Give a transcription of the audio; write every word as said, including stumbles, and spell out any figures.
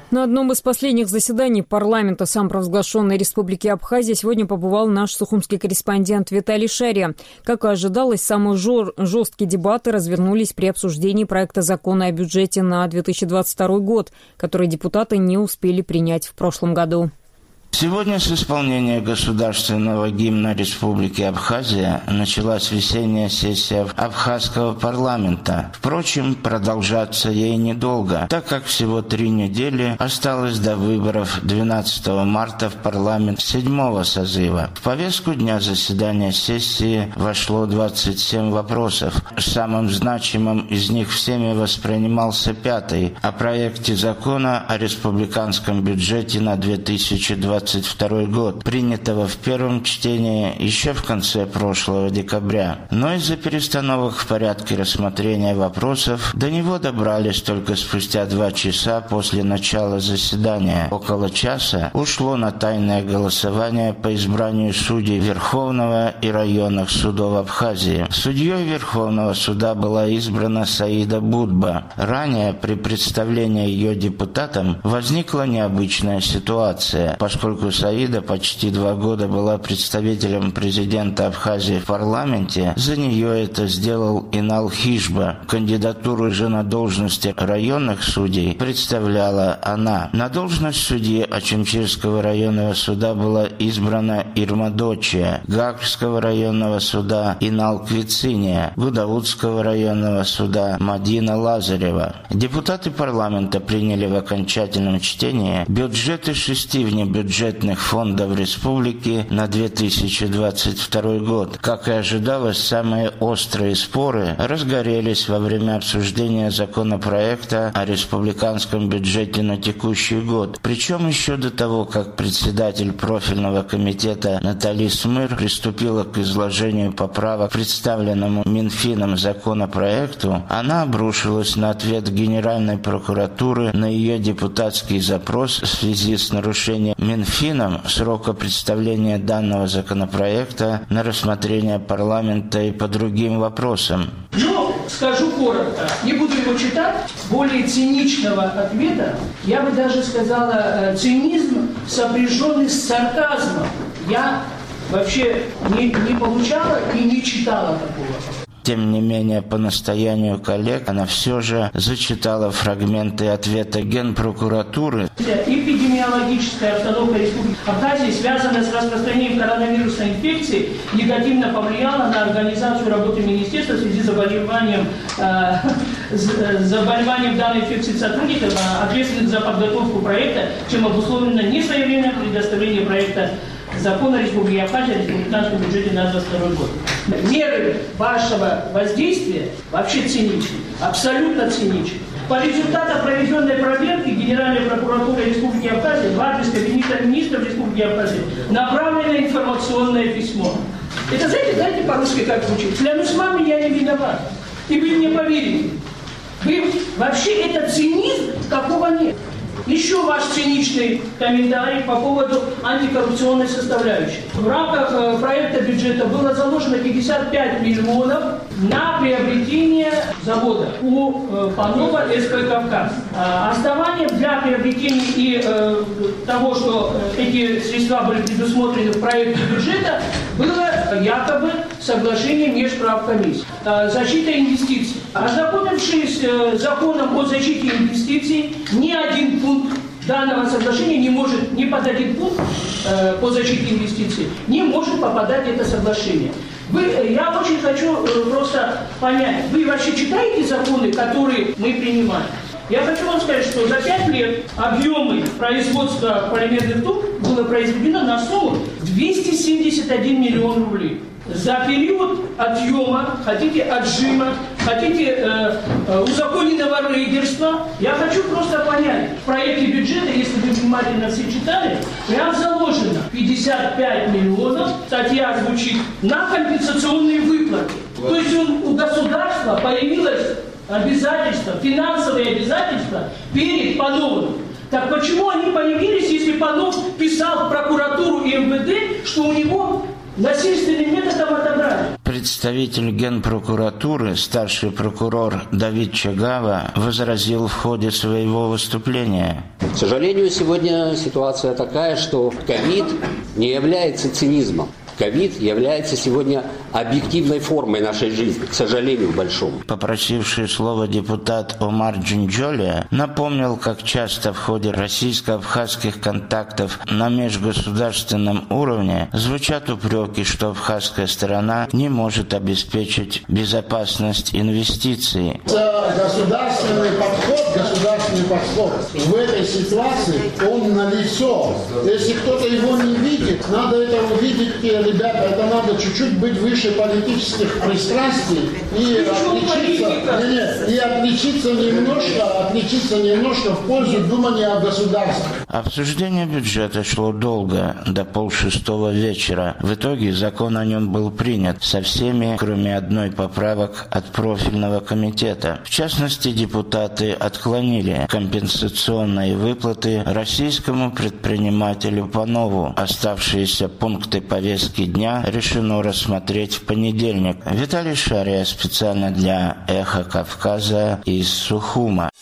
На одном из последних заседаний парламента самопровозглашенной Республики Абхазия сегодня побывал наш сухумский корреспондент Виталий Шария. Как и ожидалось, самые жор- жесткие дебаты развернулись при обсуждении проекта закона о бюджете на две тысячи двадцать второй год, который депутаты не успели принять в прошлом году. Сегодня с исполнения государственного гимна Республики Абхазия началась весенняя сессия Абхазского парламента. Впрочем, продолжаться ей недолго, так как всего три недели осталось до выборов двенадцатого марта в парламент седьмого созыва. В повестку дня заседания сессии вошло двадцать семь вопросов. Самым значимым из них всеми воспринимался пятый о проекте закона о республиканском бюджете на две тысячи двадцать второй год, принятого в первом чтении еще в конце прошлого декабря. Но из-за перестановок в порядке рассмотрения вопросов до него добрались только спустя два часа после начала заседания. Около часа ушло на тайное голосование по избранию судей Верховного и районных судов Абхазии. Судьей Верховного суда была избрана Саида Будба. Ранее при представлении ее депутатам возникла необычная ситуация, поскольку Поскольку Саида почти два года была представителем президента Абхазии в парламенте, за нее это сделал Инал Хижба. Кандидатуру же на должности районных судей представляла она. На должность судьи Очимчирского районного суда была избрана Ирма Дочия, Гаагского районного суда Инал Квициния, Гудаутского районного суда Мадина Лазарева. Депутаты парламента приняли в окончательном чтении бюджеты шести внебюджетных бюджетных фондов республики на две тысячи двадцать второй год. Как и ожидалось, самые острые споры разгорелись во время обсуждения законопроекта о республиканском бюджете на текущий год. Причем еще до того, как председатель профильного комитета Натали Смыр приступила к изложению поправок к представленному Минфином законопроекту, она обрушилась на ответ Генеральной прокуратуры на ее депутатский запрос в связи с нарушением Минфином срока представления данного законопроекта на рассмотрение парламента и по другим вопросам. Ну, скажу коротко, не буду его читать. Более циничного ответа, я бы даже сказала, цинизм, сопряженный с сарказмом, я вообще не, не получала и не читала такого. Тем не менее, по настоянию коллег, она все же зачитала фрагменты ответа Генпрокуратуры. Эпидемиологическая обстановка Республики Абхазия, связанная с распространением коронавирусной инфекции, негативно повлияла на организацию работы министерства в связи с заболеванием, э, с заболеванием данной инфекции сотрудников, ответственных за подготовку проекта, чем обусловлено несвоевременное предоставление проекта закона Республики Абхазия о республиканском бюджете на двадцать второй год. Меры вашего воздействия вообще циничны, абсолютно циничны. По результатам проведенной проверки Генеральной прокуратуры Республики Абхазия в адрес кабинета министров Республики Абхазия направлено информационное письмо. Это, знаете, знаете по-русски как звучит? Клянусь вами, я не виноват. И вы мне поверите. Вы вообще это цинизм, какого нет. Еще ваш циничный комментарий по поводу антикоррупционной составляющей. В рамках э, проекта бюджета было заложено пятьдесят пять миллионов на приобретение завода у э, Панова СП «Кавказ». А основанием для приобретения и э, того, что э, эти средства были предусмотрены в проекте бюджета, было якобы соглашение межправкомиссий. Э, защита инвестиций. Ознакомившись э, с законом о защите инвестиций, ни один пункт данного соглашения не может, ни под один пункт э, по защите инвестиций, не может попадать это соглашение. Вы, я очень хочу э, просто понять, вы вообще читаете законы, которые мы принимаем? Я хочу вам сказать, что за пять лет объемы производства полимерных труб было произведено на сумму двести семьдесят один миллион рублей. За период отъема, хотите отжима, хотите э, э, узаконенного рейдерства, я хочу просто понять, в проекте бюджета, если вы внимательно все читали, прям заложено пятьдесят пять миллионов, статья звучит, на компенсационные выплаты. То есть он, у государства появилось обязательство, финансовые обязательства перед Пановым. Так почему они появились, если Панов писал в прокуратуру и эм вэ дэ, что у него насильственным методом отобрали? Представитель Генпрокуратуры, старший прокурор Давид Чагава, возразил в ходе своего выступления. К сожалению, сегодня ситуация такая, что ковид не является цинизмом. Ковид является сегодня объективной формой нашей жизни, к сожалению, большому. Попросивший слово депутат Омар Джинджолия напомнил, как часто в ходе российско-абхазских контактов на межгосударственном уровне звучат упреки, что абхазская сторона не может обеспечить безопасность инвестиций. Государственный подход, государственный подход в этой ситуации, он налицо. Если кто-то его не видит, надо это увидеть. Ребята, это надо чуть-чуть быть выше политических пристрастий и отличиться, не, не, и отличиться немножко, отличиться немножко в пользу думания о государстве. Обсуждение бюджета шло долго, до полшестого вечера. В итоге закон о нем был принят со всеми, кроме одной поправок от профильного комитета. В частности, депутаты отклонили компенсационные выплаты российскому предпринимателю Панову. Оставшиеся пункты повестки дня решено рассмотреть в понедельник. Виталий Шария специально для «Эхо Кавказа» из Сухума.